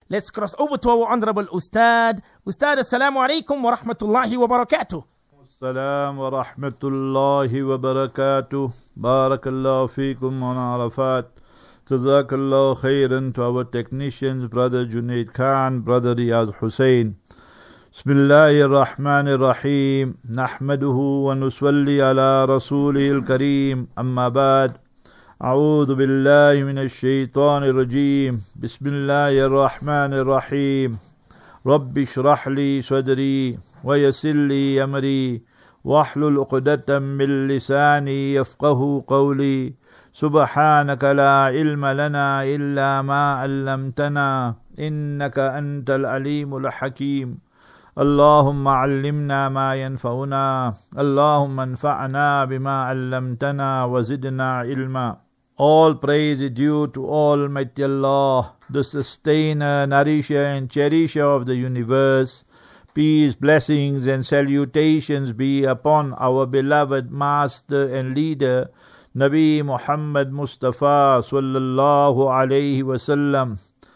Let's cross over to our Honorable Ustad. Ustad, Assalamu alaikum wa rahmatullahi wa barakatuh. Assalam wa rahmatullahi wa barakatuh. Barakallahu feekum on Arafat. Jazakallahu khairan to our technicians, Brother Junaid Khan, Brother Riyaz Hussain. Bismillahir Rahmanir Rahim. Nahmaduhu wa nusalli ala Rasulil Kareem. Amma ba'd. A'udhu billahi minash shaitanir rajeem. Bismillahir Rahmanir Rahim. Rabbi shrah li sadri wa yassir li amri wahlul 'uqdatam min lisani yafqahu qawli. سبحانك لا علم لنا إلا ما علمتنا إنك أنت العليم الحكيم اللهم علمنا ما ينفعنا اللهم انفعنا بما علمتنا وزدنا علما. All praise is due to Almighty Allah, the sustainer, nourisher and cherisher of the universe. Peace, blessings and salutations be upon our beloved master and leader, Nabi Muhammad Mustafa sallallahu alayhi wasallam.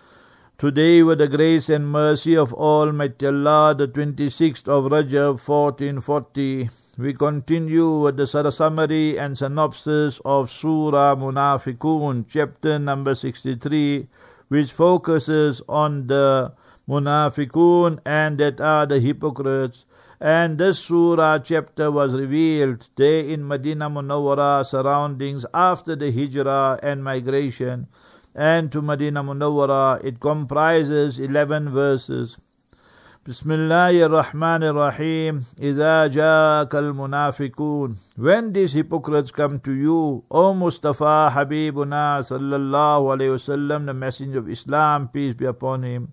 Today, with the grace and mercy of Almighty Allah, the 26th of Rajab 1440, we continue with the summary and synopsis of Surah Munafiqun, chapter number 63, which focuses on the Munafiqun, and that are the hypocrites. And this surah chapter was revealed there in Medina Munawwara surroundings after the Hijrah and migration. And to Medina Munawwara it comprises 11 verses. Bismillahir Rahmanir Rahim. Idha ja'akal munafiqun. When these hypocrites come to you, O Mustafa Habibuna sallallahu alayhi wasallam, the messenger of Islam, peace be upon him.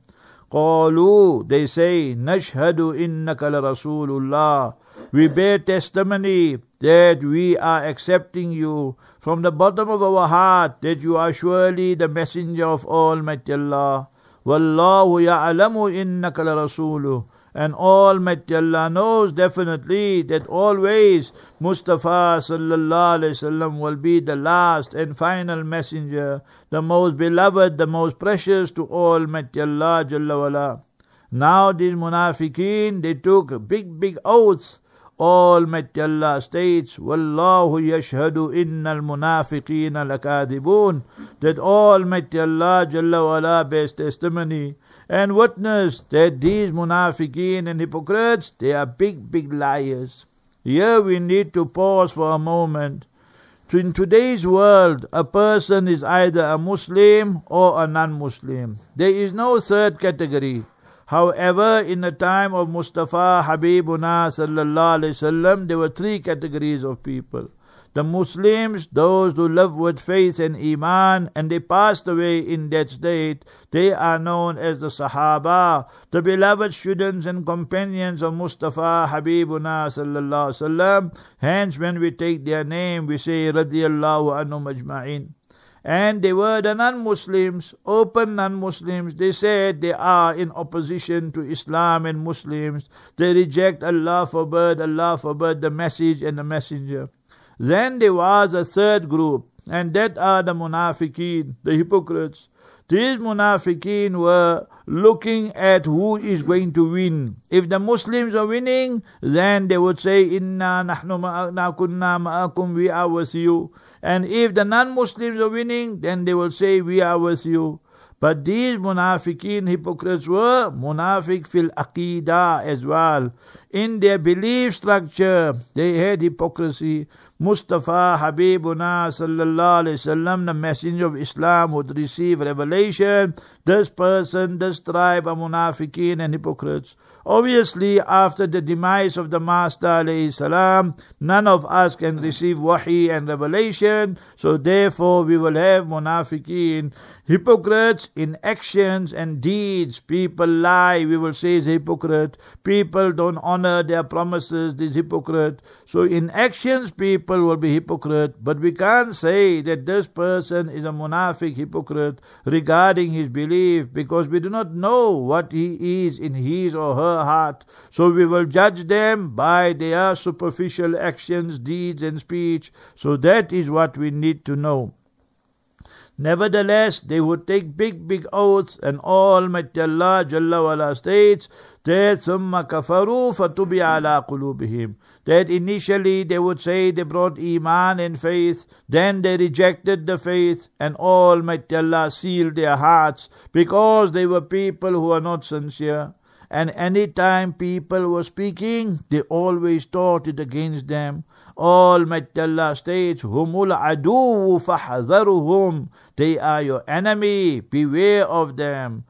قالوا, they say, نشهد إنك لرسول الله. We bear testimony that we are accepting you from the bottom of our heart, that you are surely the messenger of Almighty Allah. وَاللَّهُ يَعْلَمُ إِنَّكَ لَرَسُولُهُ. And Almighty Allah knows definitely that always Mustafa sallallahu alayhi wasallam will be the last and final messenger, the most beloved, the most precious to Almighty Allah Jalla wala. Now these munafiqeen, they took big oaths. Almighty Allah states, Wallahu yashhadu innal munafiqeen lakadibun, that Almighty Allah Jalla wala bears testimony and witness that these munafiqeen and hypocrites, they are big liars. Here we need to pause for a moment. In today's world, a person is either a Muslim or a non-Muslim. There is no third category. However, in the time of Mustafa Habibuna sallallahu alayhi wasallam, there were three categories of people. The Muslims, those who live with faith and Iman, and they passed away in that state, they are known as the Sahaba, the beloved students and companions of Mustafa Habibuna sallallahu alaihi wasallam. Hence, when we take their name, we say radiyallahu anhum ajma'in. And they were the non-Muslims, open non-Muslims. They said they are in opposition to Islam and Muslims. They reject Allah forbid the message and the messenger. Then there was a third group, and that are the munafiqeen, the hypocrites. These munafiqeen were looking at who is going to win. If the Muslims are winning, then they would say, Inna nahnu ma'akna kunna ma'akum, we are with you. And if the non-Muslims are winning, then they will say, we are with you. But these munafiqeen, hypocrites, were munafiq fil aqidah as well. In their belief structure, they had hypocrisy. Mustafa Habibuna sallallahu alayhi wasallam, the messenger of Islam, would receive revelation. This person, this tribe are munafiqeen and hypocrites. Obviously, after the demise of the Master alayhi salam, none of us can receive wahi and revelation. So therefore, we will have munafiqeen, hypocrites in actions and deeds. People lie, we will say is hypocrite. People don't honor their promises, this hypocrite. So in actions, people will be hypocrite, but we can't say that this person is a munafiq hypocrite regarding his belief, because we do not know what he is in his or her heart. So we will judge them by their superficial actions, deeds and speech. So that is what we need to know. Nevertheless, they would take big oaths, and Almighty Allah Jalla wala states that ثُمَّ كَفَرُوا فَتُبِعَ عَلَىٰ قُلُوبِهِمْ, that initially they would say they brought Iman and faith, then they rejected the faith, and Almighty Allah sealed their hearts because they were people who are not sincere. And any time people were speaking, they always taught it against them. Almighty Allah states, Humul adu fahdharuhum, they are your enemy, beware of them.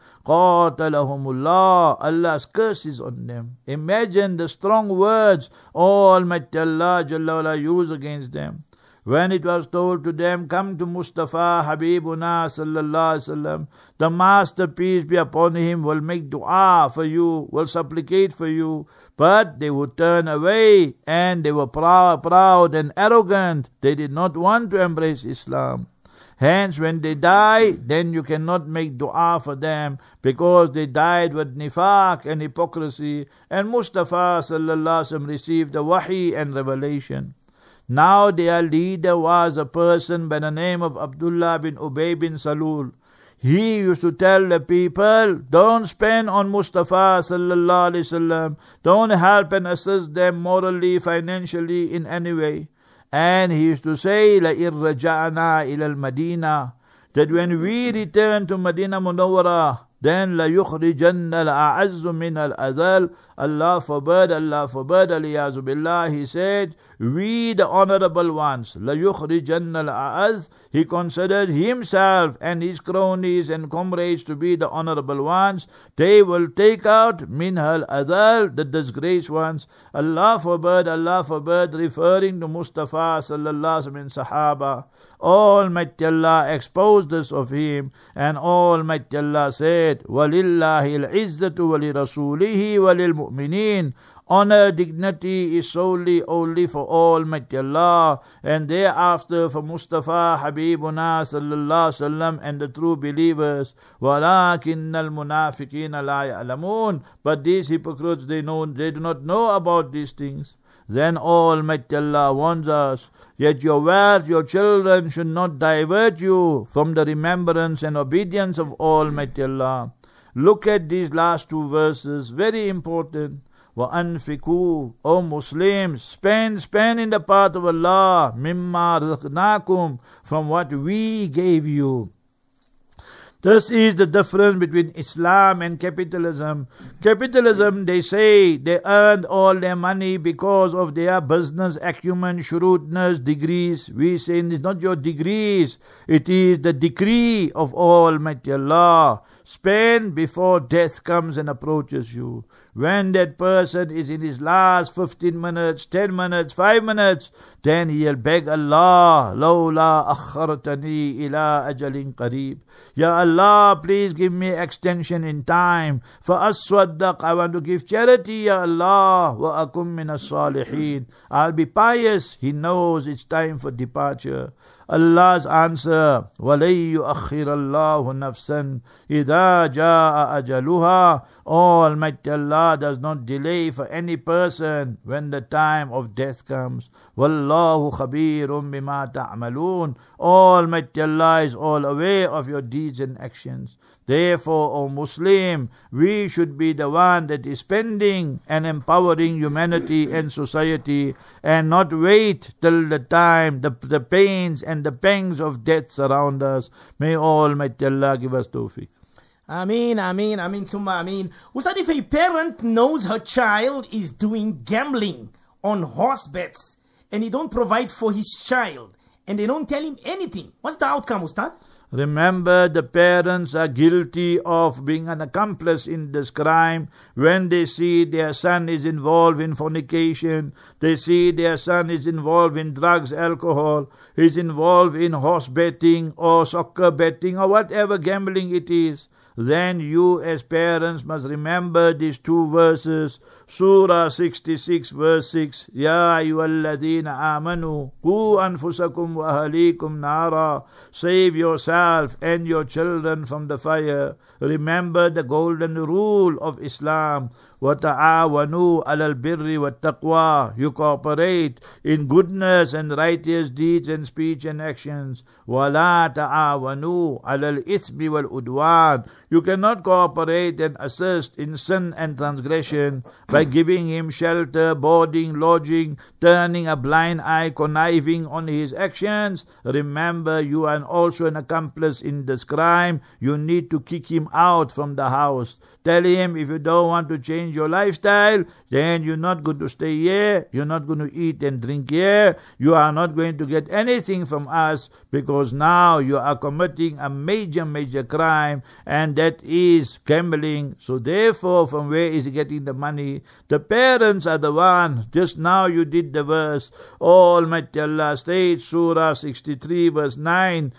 Qatalahumullah, Allah's curse is on them. Imagine the strong words Almighty Allah Jalla wala used against them. When it was told to them, come to Mustafa Habibuna sallallahu alaihi wasallam, the Master, peace be upon him, will make dua for you, will supplicate for you. But they would turn away, and they were proud and arrogant. They did not want to embrace Islam. Hence, when they die, then you cannot make dua for them, because they died with nifaq and hypocrisy, and Mustafa sallallahu alaihi wasallam received the wahi and revelation. Now their leader was a person by the name of Abdullah bin Ubay bin Salul. He used to tell the people, don't spend on Mustafa sallallahu alaihi wasallam, don't help and assist them morally, financially, in any way. And he used to say, لَإِن رَجَعْنَا إِلَى الْمَدِينَةِ, that when we return to Medina Munawwara, then لَيُخْرِجَنَّ الْأَعَزُّ مِنَ الْأَذَلِ, Allah forbid, aliyazu billah, he said, we the honorable ones, لَيُخْرِجَنَّ الْأَعَزُّ, he considered himself and his cronies and comrades to be the honorable ones. They will take out minhal adal, the disgraced ones. Allah forbid, referring to Mustafa sallallahu alaihi wasallam and Sahaba. Almighty Allah exposed this of him, and Almighty Allah said, وَلِلَّهِ الْعِزَّةُ وَلِرَسُولِهِ وَلِلْمُؤْمِنِينَ, honor, dignity is solely only for Almighty Allah, and thereafter for Mustafa Habibuna sallallahu alaihi wasallam and the true believers. وَلَكِنَّ الْمُنَافِقِينَ لَا يَعْلَمُونَ, but these hypocrites, they do not know about these things. Then Almighty Allah warns us, yet your wealth, your children should not divert you from the remembrance and obedience of Almighty Allah. Look at these last two verses, very important. وَأَنْفِقُوا, O Muslims, spend in the path of Allah, مِمَّا رَزَقْنَاكُمْ, from what we gave you. This is the difference between Islam and capitalism. Capitalism, they say, they earned all their money because of their business acumen, shrewdness, degrees. We say it's not your degrees, it is the decree of Almighty Allah. Spend before death comes and approaches you. When that person is in his last 15 minutes, 10 minutes, 5 minutes, then he'll beg Allah, لَوْلَا أَخَّرْتَنِي إِلَىٰ أَجَلٍ قَرِيبٍ, Ya Allah, please give me extension in time. فَأَصْوَدَّقْ, I want to give charity, Ya Allah. وَأَكُمْ مِنَ الصَّالِحِينَ, I'll be pious. He knows it's time for departure. Allah's answer, وَلَن يُؤَخِّرَ اللَّهُ نَفْسًا إِذَا جَاءَ أَجَلُهَا, Almighty Allah does not delay for any person when the time of death comes. وَاللَّهُ خَبِيرٌ بِمَا تَعْمَلُونَ, Almighty Allah is all aware of your deeds and actions. Therefore, O Muslim, we should be the one that is spending and empowering humanity and society, and not wait till the time, the pains and the pangs of death surround us. May Almighty Allah give us tawfiq. Ameen, thumma ameen. Ustad, if a parent knows her child is doing gambling on horse bets, and he don't provide for his child, and they don't tell him anything, what's the outcome, Ustad? Remember, the parents are guilty of being an accomplice in this crime. When they see their son is involved in fornication, they see their son is involved in drugs, alcohol, is involved in horse betting or soccer betting or whatever gambling it is, then you as parents must remember these two verses. Surah 66 verse 6, Ya ayyuhalladhina amanu, qu anfusakum wa ahlikum nara, save yourself and your children from the fire. Remember the golden rule of Islam. وَتَعَاوَنُوا عَلَى الْبِرِّ وَالتَّقْوَى. You cooperate in goodness and righteous deeds and speech and actions. وَلَا تَعَاوَنُوا عَلَى الْإِثْمِ وَالْعُدْوَانِ. You cannot cooperate and assist in sin and transgression by giving him shelter, boarding, lodging, turning a blind eye, conniving on his actions. Remember, you are also an accomplice in this crime. You need to kick him out from the house. Tell him, if you don't want to change your lifestyle, then you're not going to stay here, you're not going to eat and drink here, you are not going to get anything from us, because now you are committing a major crime, and that is gambling. So therefore, from where is he getting the money? The parents are the one. Just now you did the verse. Almighty Allah states, Surah 63 verse 9,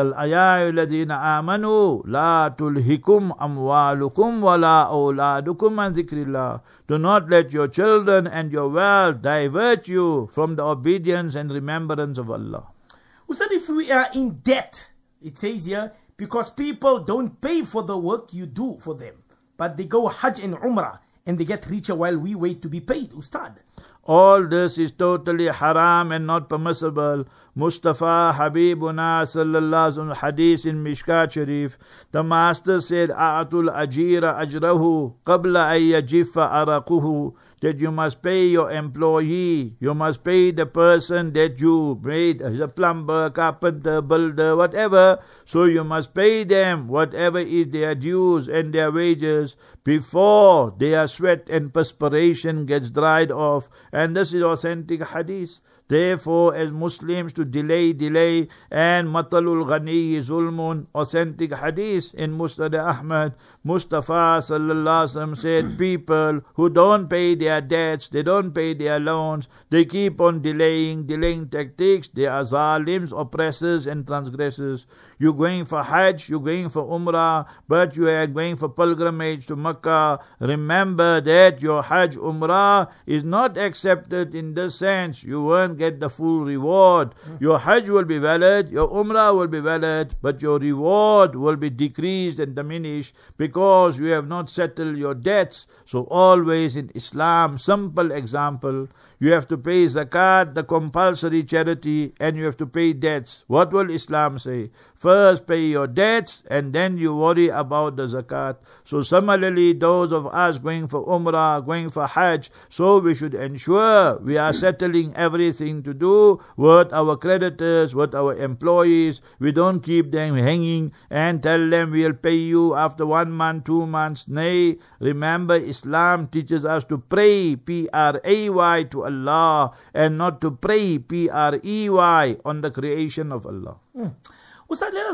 يَا الَّذِينَ آمَنُوا لَا تُلْهِكُمْ أَمْوَالُكُمْ وَلَا أَوْلَادُكُمْ عَنْ ذِكْرِ اللَّهِ. Do not let your children and your wealth divert you from the obedience and remembrance of Allah. Ustad, if we are in debt, it says here, because people don't pay for the work you do for them, but they go Hajj and Umrah and they get richer while we wait to be paid, Ustad. All this is totally haram and not permissible. Mustafa Habibuna sallallahu alaihi hadith in Mishkat Sharif, the Master said, A'atul ajira ajrahu qabla ay yajifa araquhu, that you must pay your employee, you must pay the person that you made, as a plumber, carpenter, builder, whatever. So you must pay them whatever is their dues and their wages before their sweat and perspiration gets dried off. And this is authentic hadith. Therefore, as Muslims, to delay, and matalul ghani zulmun, authentic hadith in Musnad Ahmad, Mustafa sallallahu alaihi wasallam said, people who don't pay their debts, they don't pay their loans, they keep on delaying tactics, they are zalims, oppressors and transgressors. You're going for Hajj, you're going for Umrah, but you are going for pilgrimage to Makkah. Remember that your Hajj Umrah is not accepted in this sense. You won't get the full reward. Your Hajj will be valid, your Umrah will be valid, but your reward will be decreased and diminished because you have not settled your debts. So always in Islam, simple example, you have to pay zakat, the compulsory charity, and you have to pay debts. What will Islam say? First pay your debts and then you worry about the zakat. So similarly, those of us going for Umrah, going for Hajj, so we should ensure we are settling everything to do with our creditors, with our employees. We don't keep them hanging and tell them we'll pay you after 1 month, 2 months. Nay, remember Islam teaches us to pray, P-R-A-Y, to Allah, and not to pray, P-R-E-Y, on the creation of Allah. Ustad, let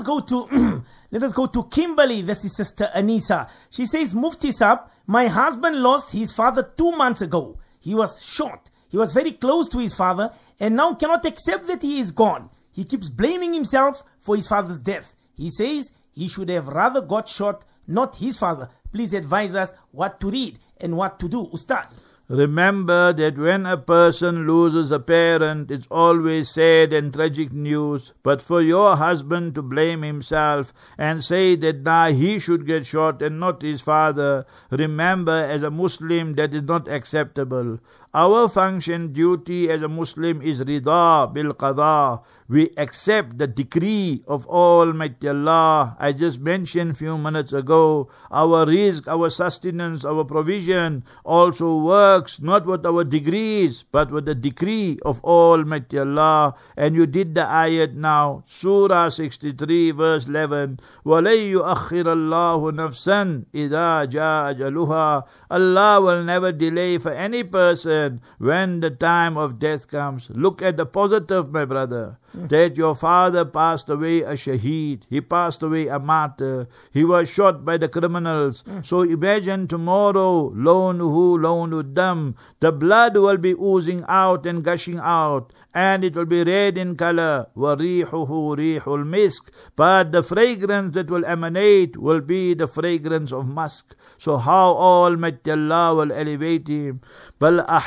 us go to Kimberly. This is Sister Anisa. She says, Mufti Sahib, my husband lost his father 2 months ago. He was shot. He was very close to his father and now cannot accept that he is gone. He keeps blaming himself for his father's death. He says he should have rather got shot, not his father. Please advise us what to read and what to do, Ustad. Remember that when a person loses a parent, it's always sad and tragic news. But for your husband to blame himself and say that he should get shot and not his father, remember, as a Muslim, that is not acceptable. Our function, duty as a Muslim is rida bil qada. We accept the decree of Almighty Allah. I just mentioned few minutes ago, our rizq, our sustenance, our provision also works not with our degrees, but with the decree of Almighty Allah. And you did the ayat now, Surah 63 verse 11, وَلَن يُؤَخِّرَ اللَّهُ نَفْسًا إِذَا جَاءَ أَجَلُهَا. Allah will never delay for any person when the time of death comes. Look at the positive, my brother, that your father passed away a shaheed. He passed away a martyr. He was shot by the criminals. So imagine tomorrow, lawnuhu dam, the blood will be oozing out and gushing out, and it will be red in color. وَرِيحُهُ رِيحُ الْمِسْكِ. But the fragrance that will emanate will be the fragrance of musk. So how Almighty Allah will elevate him. بَلْ أَحْيَاءٌ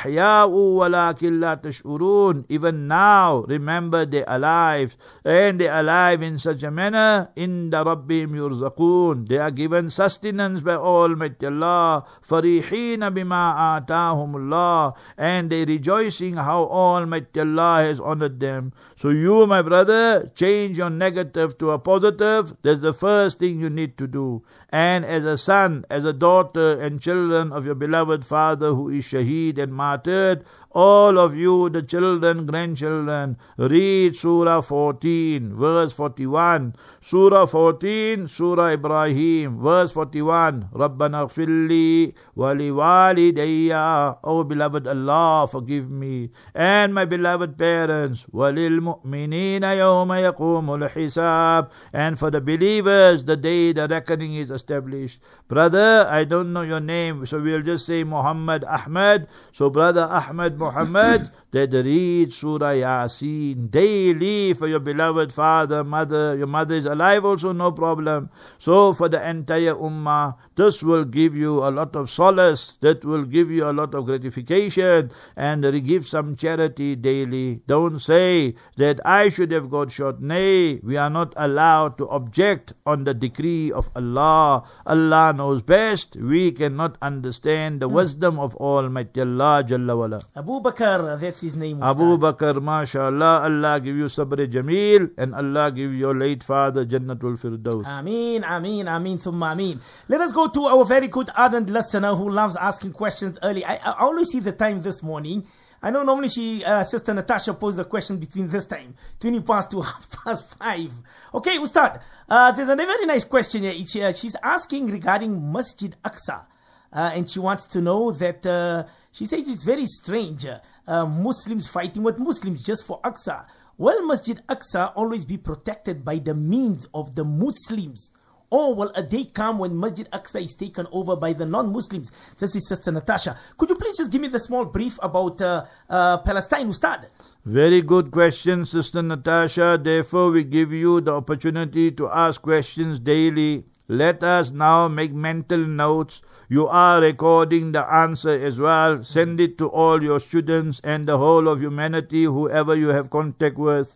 أحياء ولكن لا تشعرون. Even now, remember they are alive, and they are alive in such a manner, عند ربهم يرزقون. They are given sustenance by Almighty Allah. فرحين بما آتاهم الله, and they rejoicing how Almighty Allah has honored them. So you, my brother, change your negative to a positive. That's the first thing you need to do. And as a son, as a daughter and children of your beloved father who is shaheed and martyred, all of you, the children, grandchildren, read Surah 14, verse 41. Surah 14, Surah Ibrahim, verse 41. Rabbana gfirli wa liwalidayya. Oh beloved Allah, forgive me and my beloved parents. Walil mu'minina yawma yaqumul hisab. And for the believers, the day the reckoning is established. Brother, I don't know your name, so we'll just say Muhammad Ahmed. So brother Ahmed Muhammad, that read Surah Yasin daily for your beloved father, mother. Your mother is alive also, no problem. So for the entire ummah, this will give you a lot of solace, that will give you a lot of gratification, and give some charity daily. Don't say that I should have got shot. Nay, we are not allowed to object on the decree of Allah. Allah knows best. We cannot understand the wisdom of Almighty Allah Jalla wala. Abu Bakr, that's his name. Abu Bakr, mashallah. Allah give you sabr jameel, and Allah give your late father Jannatul Firdaus. Ameen, ameen, ameen, thumma ameen. Let us go to our very good ardent listener who loves asking questions early. I only see the time this morning. I know normally Sister Natasha posed the question between this time, 20 past to 5:30. Okay, Ustad, there's a very nice question here. She's asking regarding Masjid Aqsa. And she wants to know that, she says it's very strange, Muslims fighting with Muslims just for Aqsa. Will Masjid Aqsa always be protected by the means of the Muslims? Or will a day come when Masjid Aqsa is taken over by the non-Muslims? This is Sister Natasha. Could you please just give me the small brief about Palestine, Ustad? Very good question, Sister Natasha. Therefore, we give you the opportunity to ask questions daily. Let us now make mental notes. You are recording the answer as well. Send it to all your students and the whole of humanity, whoever you have contact with.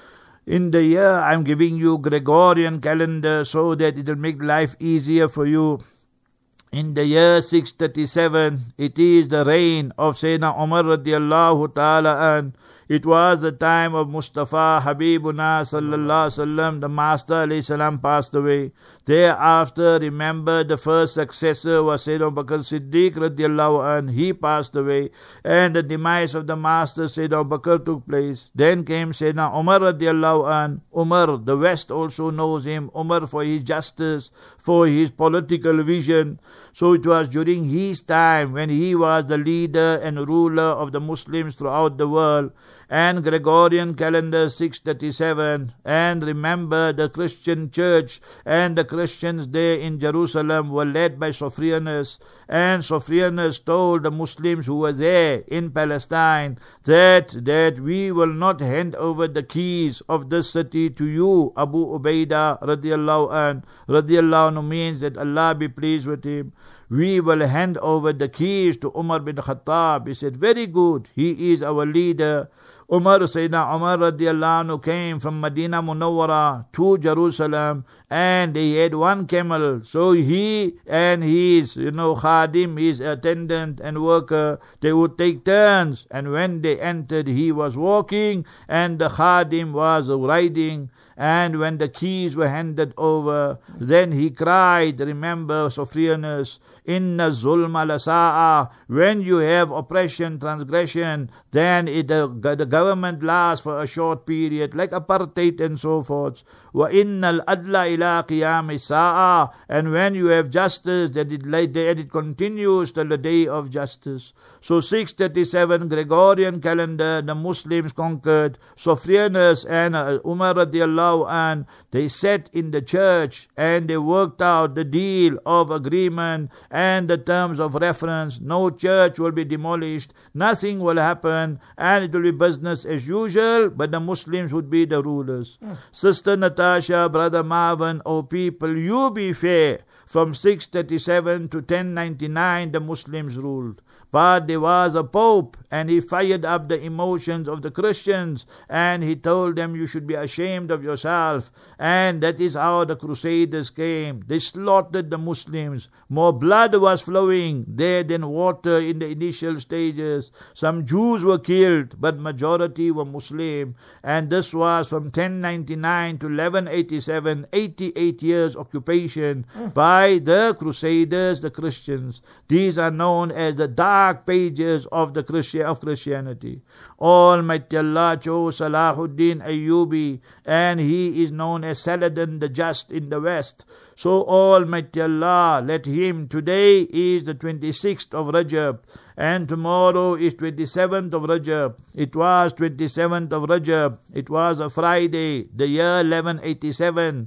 In the year, I'm giving you Gregorian calendar so that it will make life easier for you. In the year 637, it is the reign of Sayyidina Umar radiallahu ta'ala an. It was the time of Mustafa Habibuna sallallahu alaihi wasallam. The Master alayhi salam passed away. Thereafter, remember, the first successor was Sayyidina Abu Bakr Siddiq radiallahu an. He passed away, and the demise of the Master Sayyidina Abu Bakr took place. Then came Sayyidina Umar radiallahu an. Umar, the West also knows him. Umar for his justice, for his political vision. So it was during his time when he was the leader and ruler of the Muslims throughout the world. And Gregorian calendar 637. And remember, the Christian church and the Christians there in Jerusalem were led by Sophronius. And Sophronius told the Muslims who were there in Palestine that we will not hand over the keys of this city to you, Abu Ubaidah radiallahu an. Radiallahu anhu means that Allah be pleased with him. We will hand over the keys to Umar bin Khattab. He said, very good, he is our leader. Sayyidina Umar radiallahu anhu came from Medina Munawwara to Jerusalem, and he had one camel. So he and his, khadim, his attendant and worker, they would take turns. And when they entered, he was walking and the khadim was riding. And when the keys were handed over, then he cried, remember Sophronius, Inna zulma lasa'a. When you have oppression, transgression, then the government lasts for a short period, like apartheid and so forth. Wa innal adla ila qiyam sa'a. And when you have justice, then it continues till the day of justice. So 637 Gregorian calendar, the Muslims conquered. Sophronius and Umar radiallahu an, they sat in the church and they worked out the deal of agreement and the terms of reference. No church will be demolished, nothing will happen, and it will be business as usual, but the Muslims would be the rulers. Sister Natasha, Brother Marvin, oh people, you be fair. From 637 to 1099 the Muslims ruled. But there was a Pope, and he fired up the emotions of the Christians, and he told them, you should be ashamed of yourself. And that is how the Crusaders came. They slaughtered the Muslims. More blood was flowing there than water in the initial stages. Some Jews were killed, but majority were Muslim. And this was from 1099 to 1187, 88 years occupation by the Crusaders, the Christians. These are known as the dark pages of the Christianity. Almighty Allah chose Salahuddin Ayyubi, and he is known as Saladin the Just in the West. So Almighty Allah, let him, today is the 26th of Rajab, and tomorrow is 27th of Rajab. It was 27th of Rajab. It was a Friday, the year 1187.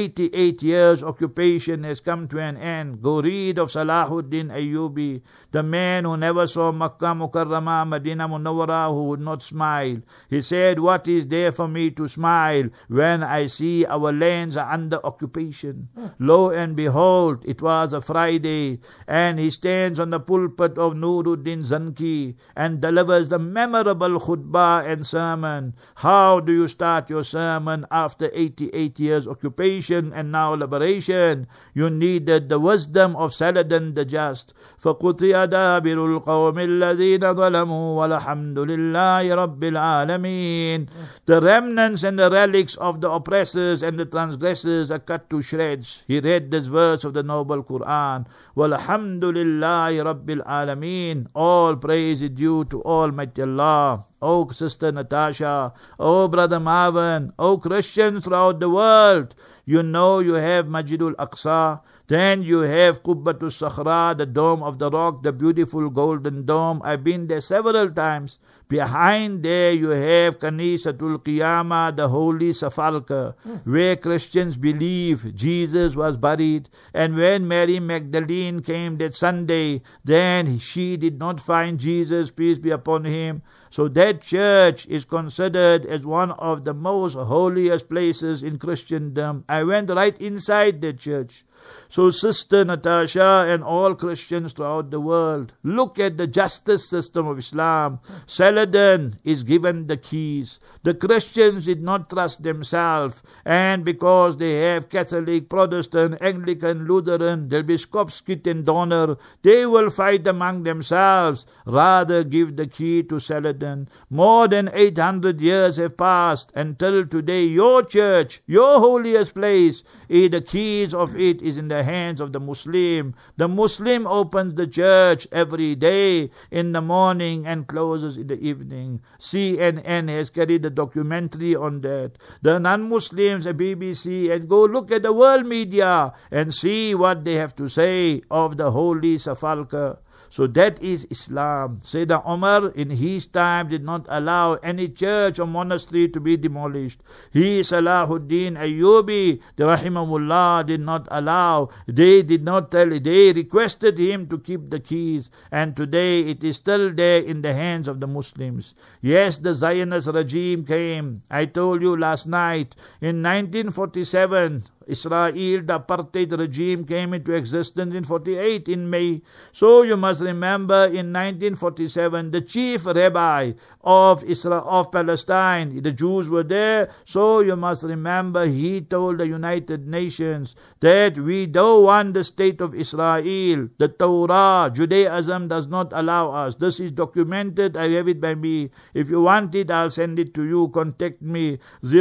88 years occupation has come to an end. Go read of Salahuddin Ayyubi, the man who never saw Makkah Mukarramah, Medina Munawwara, who would not smile. He said, what is there for me to smile when I see our lands are under occupation? Lo and behold, it was a Friday, and he stands on the pulpit of Nuruddin Zanki and delivers the memorable khutbah and sermon. How do you start your sermon after 88 years occupation and now liberation? You needed the wisdom of Saladin the Just. فَقُطِيَ دَابِرُ الْقَوْمِ الَّذِينَ ظَلَمُوا وَالْحَمْدُ لِلَّهِ رَبِّ الْعَالَمِينَ. The remnants and the relics of the oppressors and the transgressors are cut to shreds. He read this verse of the noble Quran. وَالْحَمْدُ لِلَّهِ رَبِّ الْعَالَمِينَ. All praise is due to Almighty Allah. Oh Sister Natasha, oh Brother Marvin, oh Christians throughout the world, you know you have Masjidul Aqsa, then you have Qubbatul Sakhra, the Dome of the Rock, the beautiful golden dome. I've been there several times. Behind there you have Kanisatul Qiyamah, the holy sepulchre, where Christians believe Jesus was buried. And when Mary Magdalene came that Sunday, then she did not find Jesus, peace be upon him. So that church is considered as one of the most holiest places in Christendom. I went right inside that church. So Sister Natasha and all Christians throughout the world, look at the justice system of Islam. Saladin is given the keys. The Christians did not trust themselves, and because they have Catholic, Protestant, Anglican, Lutheran, there'll be Skopskit and Donner, they will fight among themselves. Rather give the key to Saladin. More than 800 years have passed until today your church, your holiest place, the keys of it is in the hands of the Muslim. The Muslim opens the church every day in the morning and closes in the evening. CNN has carried a documentary on that. The non-Muslims at BBC, and go look at the world media and see what they have to say of the holy sepulchre. So that is Islam. Sayyidina Umar in his time did not allow any church or monastery to be demolished. He, Salahuddin Ayyubi, the Rahimahullah, did not allow. They did not tell. They requested him to keep the keys. And today it is still there in the hands of the Muslims. Yes, the Zionist regime came. I told you last night, in 1947, Israel, the apartheid regime, came into existence in 48 in May. So you must remember in 1947, the chief rabbi of Israel, of Palestine, the Jews were there. So you must remember he told the United Nations that we don't want the state of Israel. The Torah, Judaism does not allow us. This is documented. I have it by me. If you want it, I'll send it to you. Contact me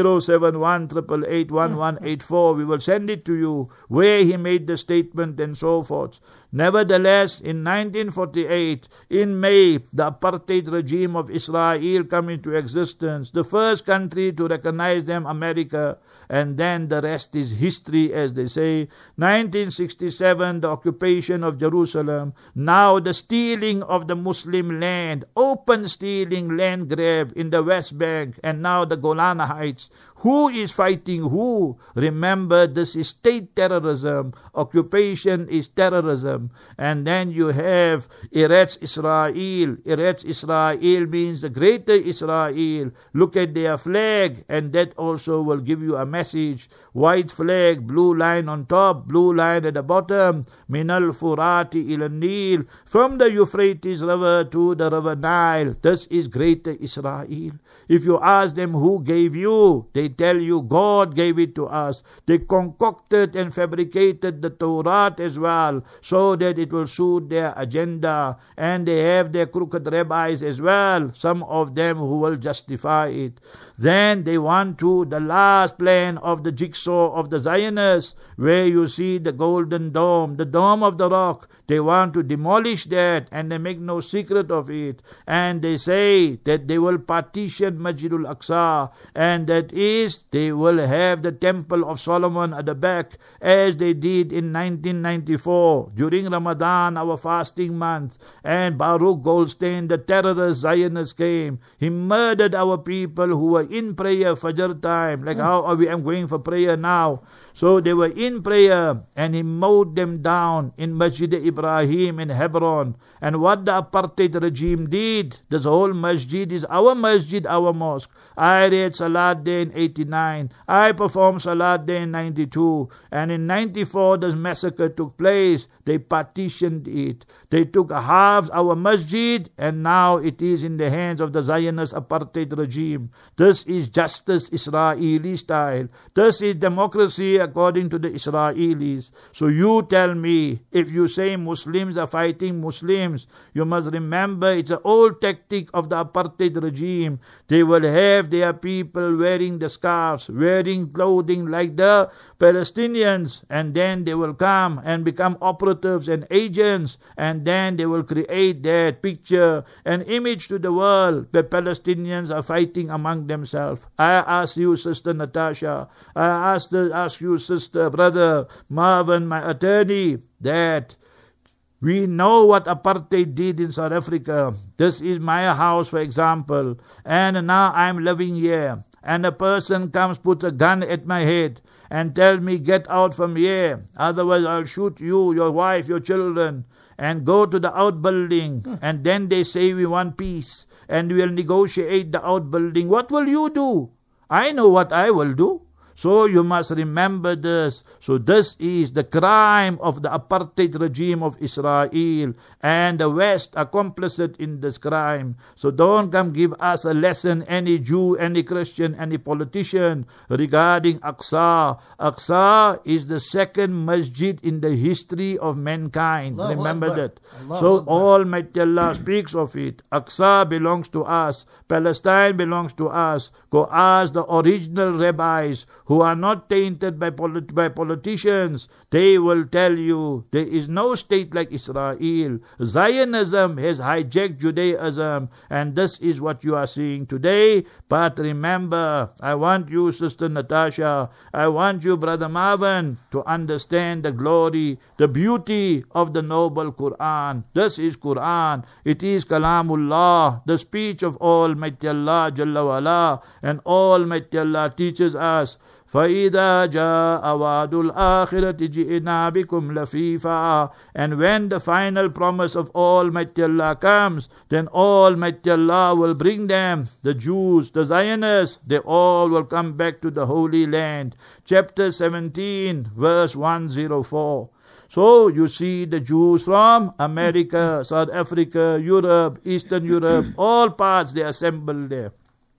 071 888 1184. We will send it to you where he made the statement and so forth. Nevertheless, in 1948, in May, the apartheid regime of Israel came into existence. The first country to recognize them, America, and then the rest is history, as they say. 1967, the occupation of Jerusalem. Now the stealing of the Muslim land, open stealing, land grab in the West Bank, and now the Golan Heights. Who is fighting who? Remember, this is state terrorism. Occupation is terrorism. bottom. And then you have Eretz Israel. Eretz Israel means the greater Israel. Look at their flag, and that also will give you a message. White flag, blue line on top, blue line at the bottom. Minal Furati ila Nil, from the Euphrates River to the River Nile. This is greater Israel. If you ask them who gave you, they tell you God gave it to us. They concocted and fabricated the Torah as well, so that it will suit their agenda. And they have their crooked rabbis as well, some of them who will justify it. Then they want to, the last plan of the jigsaw of the Zionists, where you see the golden dome, the dome of the rock. They want to demolish that, and they make no secret of it. And they say that they will partition Masjidul Aqsa, and that is, they will have the Temple of Solomon at the back, as they did in 1994, during Ramadan, our fasting month. And Baruch Goldstein, the terrorist Zionist, came. He murdered our people who were in prayer Fajr time, like how I am going for prayer now. So they were in prayer, and he mowed them down in Masjid Ibrahim in Hebron. And what the apartheid regime did, this whole masjid is our masjid, our mosque. I read Salat Day in 89. I performed Salat Day in 92. And in 94, this massacre took place. They partitioned it. They took half our masjid, and now it is in the hands of the Zionist apartheid regime. This is justice Israeli style. This is democracy according to the Israelis. So you tell me, if you say Muslims are fighting Muslims, you must remember it's an old tactic of the apartheid regime. They will have their people wearing the scarves, wearing clothing like the Palestinians, and then they will come and become operatives and agents, and then they will create that picture, an image to the world that Palestinians are fighting among themselves. I ask you, Sister Natasha, I ask you, Sister, Brother Marvin, my attorney, that we know what apartheid did in South Africa. This is my house, for example, and now I'm living here, and a person comes, puts a gun at my head, and tell me, get out from here, otherwise I'll shoot you, your wife, your children, and go to the outbuilding. And then they say we want peace, and we'll negotiate the outbuilding. What will you do? I know what I will do. So you must remember this. So this is the crime of the apartheid regime of Israel, and the West are complicit in this crime. So don't come give us a lesson, any Jew, any Christian, any politician, regarding Aqsa. Aqsa is the second masjid in the history of mankind. Remember that. So Almighty Allah speaks of it. Aqsa belongs to us. Palestine belongs to us. Go ask the original rabbis who are not tainted by politicians. They will tell you there is no state like Israel. Zionism has hijacked Judaism, and this is what you are seeing today. But remember, I want you, Sister Natasha, I want you, Brother Marvin, to understand the glory, the beauty of the noble Quran. This is Quran. It is Kalamullah, the speech of Almighty Allah Jalla wa Ala, and Almighty Allah teaches us, فَإِذَا جَاءَ وَعْدُ الْآخِرَةِ جِئْنَا بِكُمْ لَفِيفًا. And when the final promise of Almighty Allah comes, then Almighty Allah will bring them, the Jews, the Zionists, they all will come back to the Holy Land. Chapter 17, verse 104. So you see the Jews from America, South Africa, Europe, Eastern Europe, all parts, they assemble there.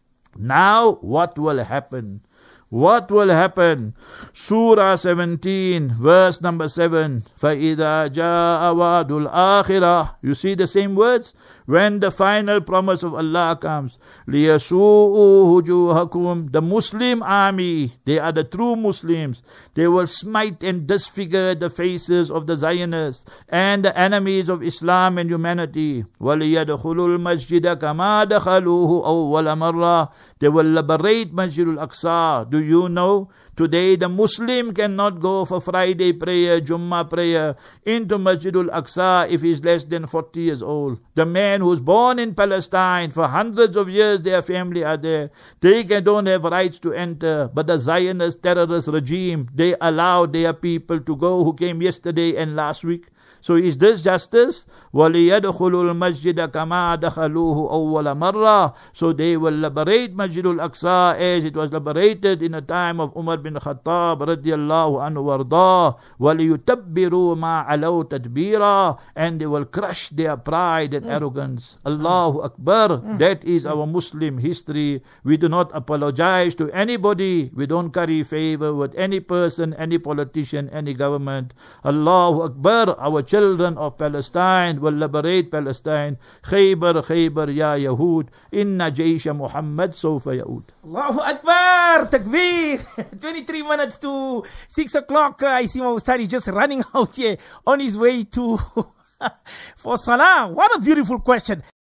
Now what will happen? What will happen? Surah 17, verse number 7. فَإِذَا جَاءَ وَعْدُ الْآخِرَةِ. You see the same words? When the final promise of Allah comes, لِيَسُوءُ وُجُوهَكُمْ. The Muslim army, they are the true Muslims. They will smite and disfigure the faces of the Zionists and the enemies of Islam and humanity. وَلِيَدْخُلُوا الْمَسْجِدَ كَمَا دَخَلُوهُ أَوَّلَ مَرَّةٍ. They will liberate Masjidul Aqsa. Do you know? Today the Muslim cannot go for Friday prayer, Jummah prayer into Masjidul Aqsa if he is less than 40 years old. The man who is born in Palestine, for hundreds of years their family are there. They don't have rights to enter. But the Zionist terrorist regime, they allow their people to go who came yesterday and last week. So is this justice? وَلِيَدْخُلُوا الْمَسْجِدَ كَمَا دَخَلُوهُ أَوَّلَ مَرَّةٍ. So they will liberate Masjidul Aqsa as it was liberated in the time of Umar bin Khattab radiallahu anhu warda. وَلِيُتَبِّرُوا مَا عَلَوْا تَدْبِيرًا. And they will crush their pride and arrogance. Allahu Akbar. That is our Muslim history. We do not apologize to anybody. We don't curry favor with any person, any politician, any government. Allahu Akbar. Our children of Palestine will liberate Palestine. Khaybar, Khaybar, ya Yahud. Inna Jaysha Muhammad Sofa Yahud. Allahu Akbar! Takbir! 23 minutes to 6 o'clock. I see my Ustad is just running out here on his way to for Salah. What a beautiful question.